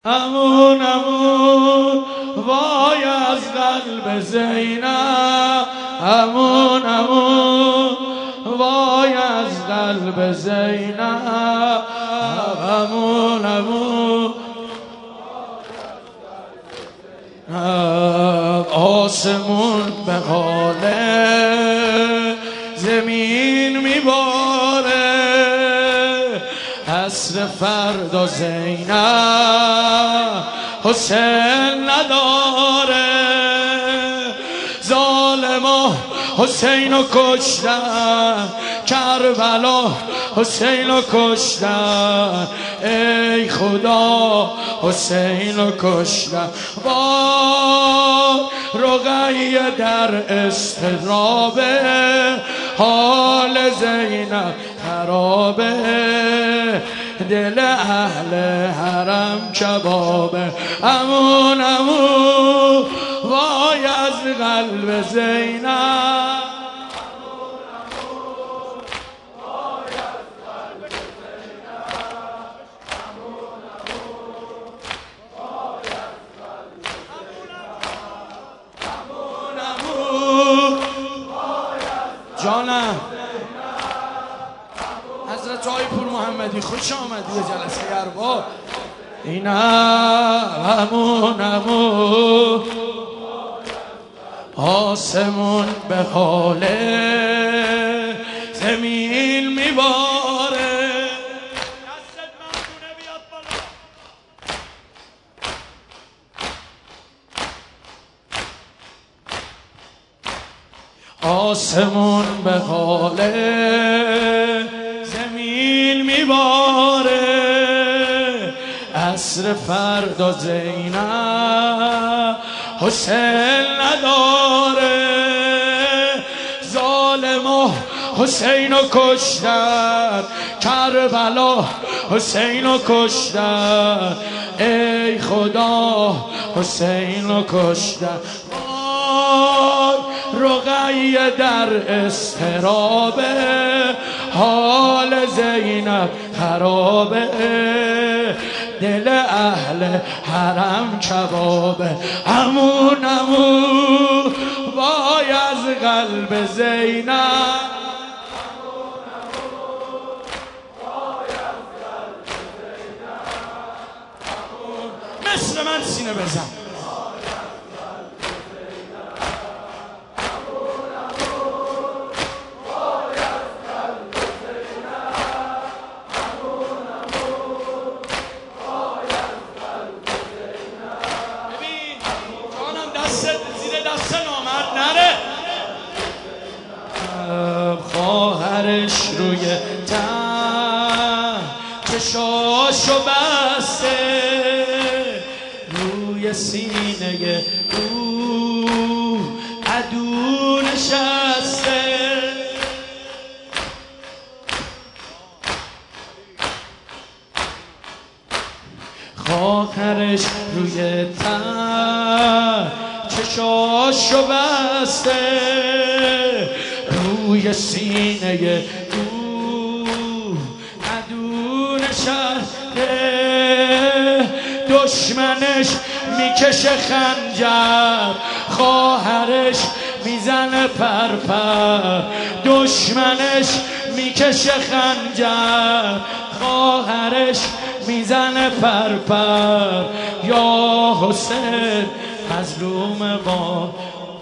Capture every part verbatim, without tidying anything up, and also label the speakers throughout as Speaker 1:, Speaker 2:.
Speaker 1: امون امون وای از قلب زینب، امون امون وای از قلب زینب، امون امون آسمون به حال زمین میباره، عصر فردا زینب حسین نداره، ظالما حسین رو کشتن، کربلا حسین رو کشتن، ای خدا حسین رو کشتن. وای رقیه در اضطرابه، حال زینب خرابه، دل اهل حرم کبابه. امون امون وای از قلب زینب، جانم حضرت آقای پور محمدی خوش آمدی به جلسه ارباب. اینم همون همون آسمون به حال زمین میباره. آسمون به حال زمین میباره، عصر فردا زینب حسین نداره، ظالما حسین رو کشتن، کربلا حسین رو کشتن، ای خدا حسین رو کشتن. رقیه در اضطرابه، حال زینب خرابه، دل اهل حرم کبابه. امون امون وای از قلب زینب، مثل من سینه بزن. خواهرش روی تن چشاشو بسته، روی سینه او عدو نشسته، خواهرش روی تن چشاشو بسته، روی سینه او عدو نشسته، دشمنش میکشه خنجر، خواهرش میزنه پرپر، دشمنش میکشه خنجر، خواهرش میزنه پرپر، یا حسین مظلوم ما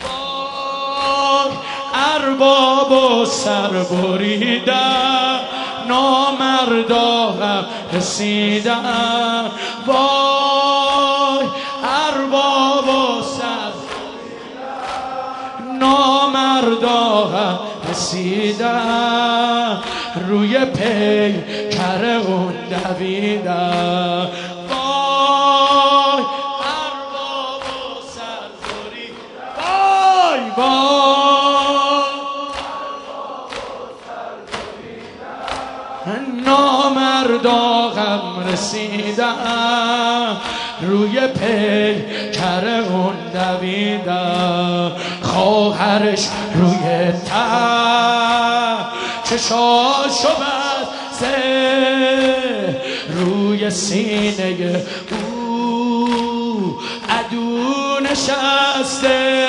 Speaker 1: ارباب و سر بریدن، نامردا هم رسیدن، وای ارباب و سر بریدن، نامردا هم رسیدن، روی پیکر اون دویدن، وای ارباب و سر بریدن، وای وای نامردا غم رسیدم، روی پیکر اون دویدم، خواهرش روی تن چشاشو بسته، روی سینه او عدو نشسته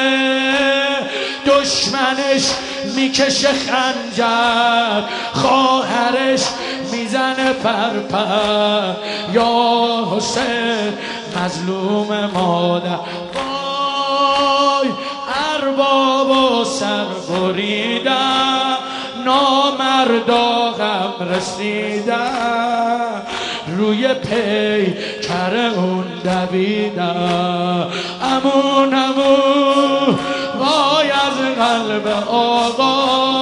Speaker 1: دشمنش میکشه خنجر خواهرش میزنه پرپر یا حسین مظلوم مادر وای ارباب و سر بریدن نامردا غم رسیدن روی پیکر اون دویدن امون امون وای از قلب آقا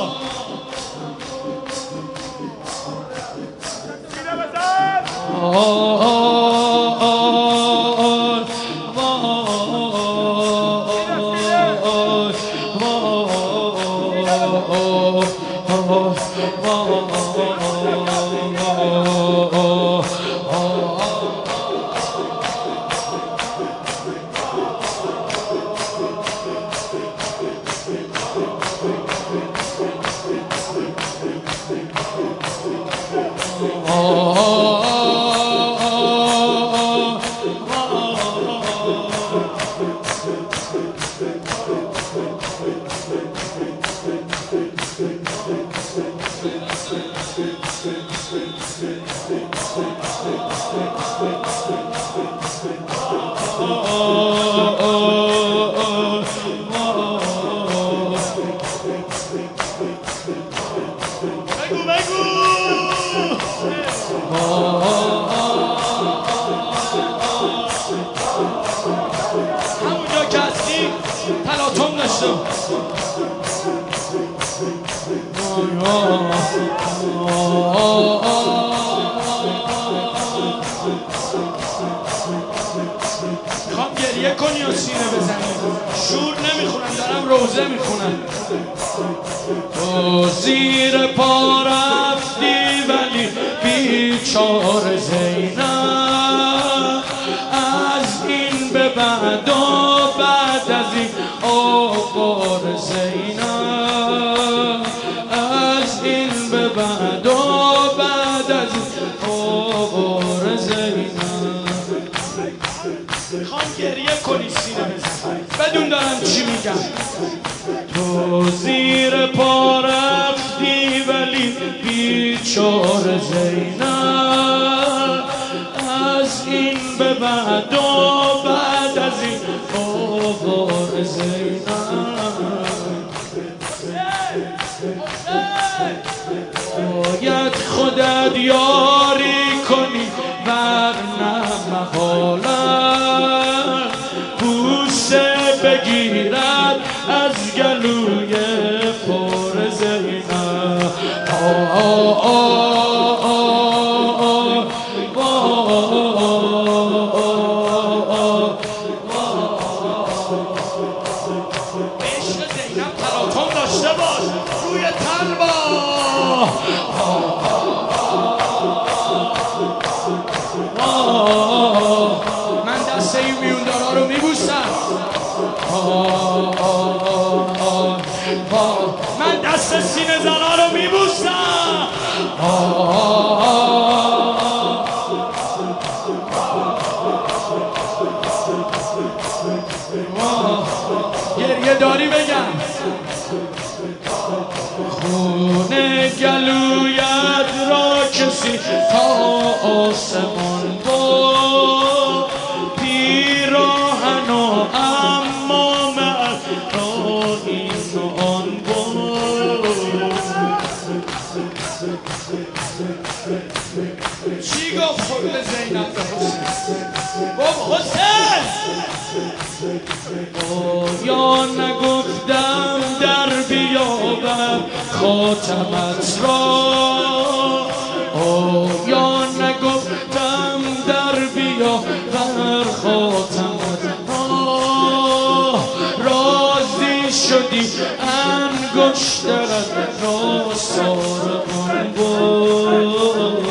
Speaker 1: همونجا که هستی تلاطم داشتم میخوام گریه کنی و سینه بزنی شور نمیخونم دارم روزه میخونم تو زیر پا رفتی ولی بیچاره زینب از این به بعد و بعد از این آوار زینب از این به بعد و بعد از این آوار زینب میخوام گریه کنی سینه بزن بدون دارم چی میگم تو زیر پا رفتی ولی بیچاره زینب از این به بعد و بعد از این آوار زینب باید خودت یاری کنی ورنه محالت بوسه بگیرد از گلوی پر زینب آه آه آه آه عشق زینب تلاطم داشته باش روی تلبا من دسته این میوندارا رو میبوسم من دست سینه زنا رو میبوسم گریه داری بگم خونه گلویت را کسی تا آسمان بود پیراهن و امام را این و آن بود چی گفت خود زینب به حسین گفت حسین یا نگفتم در بیابم خاتمت را یا نگفتم در بیابم خاتمت را راضی شدی انگشترت را ساربان بود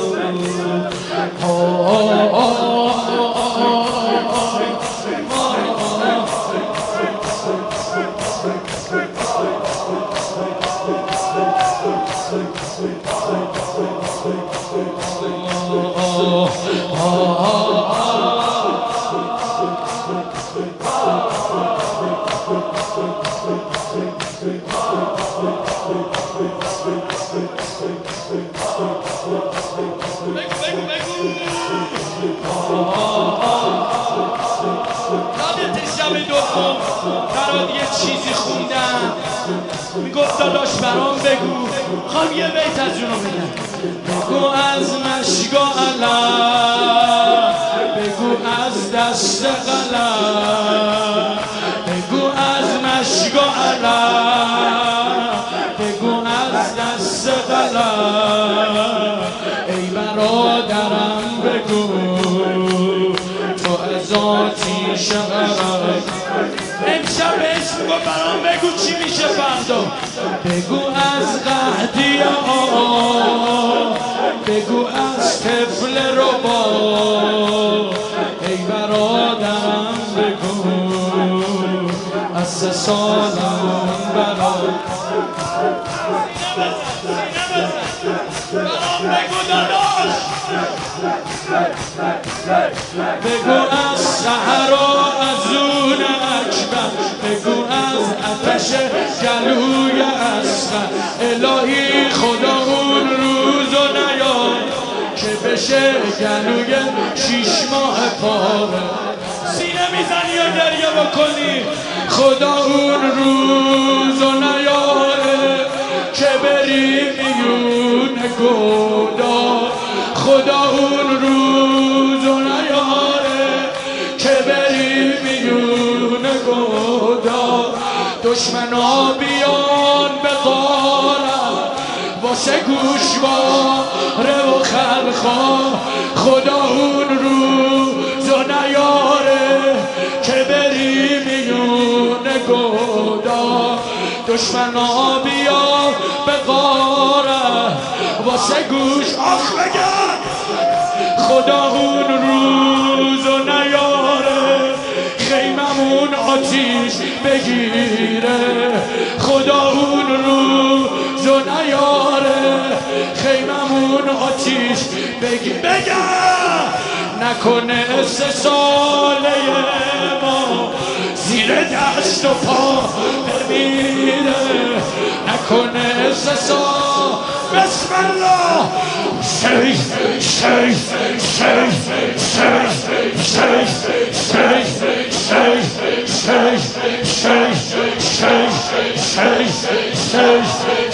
Speaker 1: یادت شب دوم برات یه چیزی خوندم، میگفت داداش برام بگو، خوام یه بیت از اونو بگم. بگو از مشک و علم، بگو از دست قلم، بگو از مشک و علم، بگو از دست قلم. ای برادرم بگو تو از آتیش غرق. امشب بهش میگو برام بگو چی میشه فردا. بگو از قحطی آه، بگو از طفل ربا. ای برادرم بگو از سه سالم برا. برام بگو داداش. بگو از سحر و از اون اکبر، بگو از آتش گلوی اصغر. الهی خدا اون روزو نیار که بشه گلوی شیش ماه پاره. سینه میزنی و گریه بکنی. خدا اون روزو نیاره که بری میون گودا. خدا اون روزو نیاره که بری میون گودا. دشمنا بیان به قارم واسه گوشواره و خلخا. خدا اون روزو نیاره که بری میون گودا. دشمنا بیان به قارم واسه گوش آخ بگن. خدا اون روزو نیاره خیممون آتیش بگیره. خدا اون روزو نیاره خیممون آتیش بگیره. بگن نکنه سه ساله ما زیر دست و پا بمیره. نکنه سه سال. بسم الله. شیخ شیخ شیخ شیخ شیخ شیخ شیخ شیخ شیخ شیخ شیخ شیخ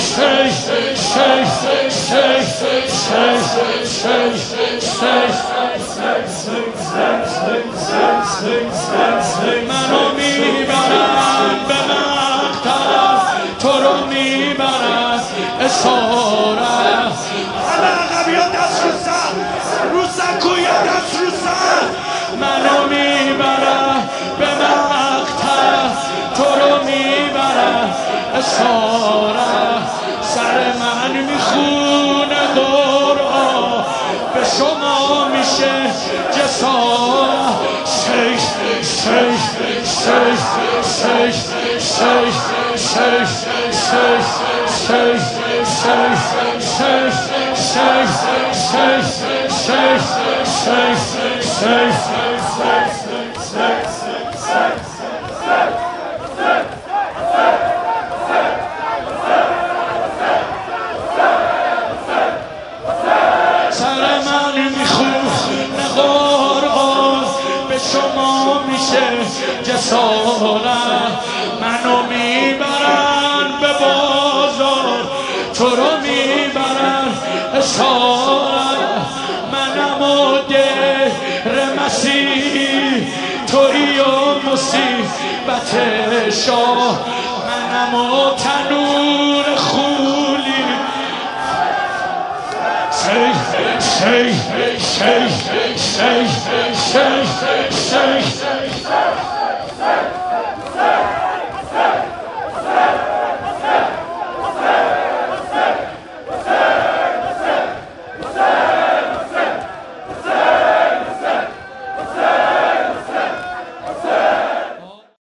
Speaker 1: منو میبرن به مقتل، تو رو میبرن اسارت. همه عقبی ها دست رو سر، رو سکوی دست رو سر. منو میبرن به مقتل، تو رو میبرن اسارت. سر من میخونه قرآن، به شما میشه جسارت. شیخ شیخ شیخ شیخ شیخ شیخ شیخ شیخ شیخ شیخ شیخ شیخ شیخ شیخ شیخ سر من میخونه قرآن، به شما میشه جسارت. منو میبرن به بازار، تو رو میبرن اسارت. منم و در مسیح، تویی و مصیبت شاه. منم و تنور خولی. شیخ شیخ شیخ شیخ شیخ شیخ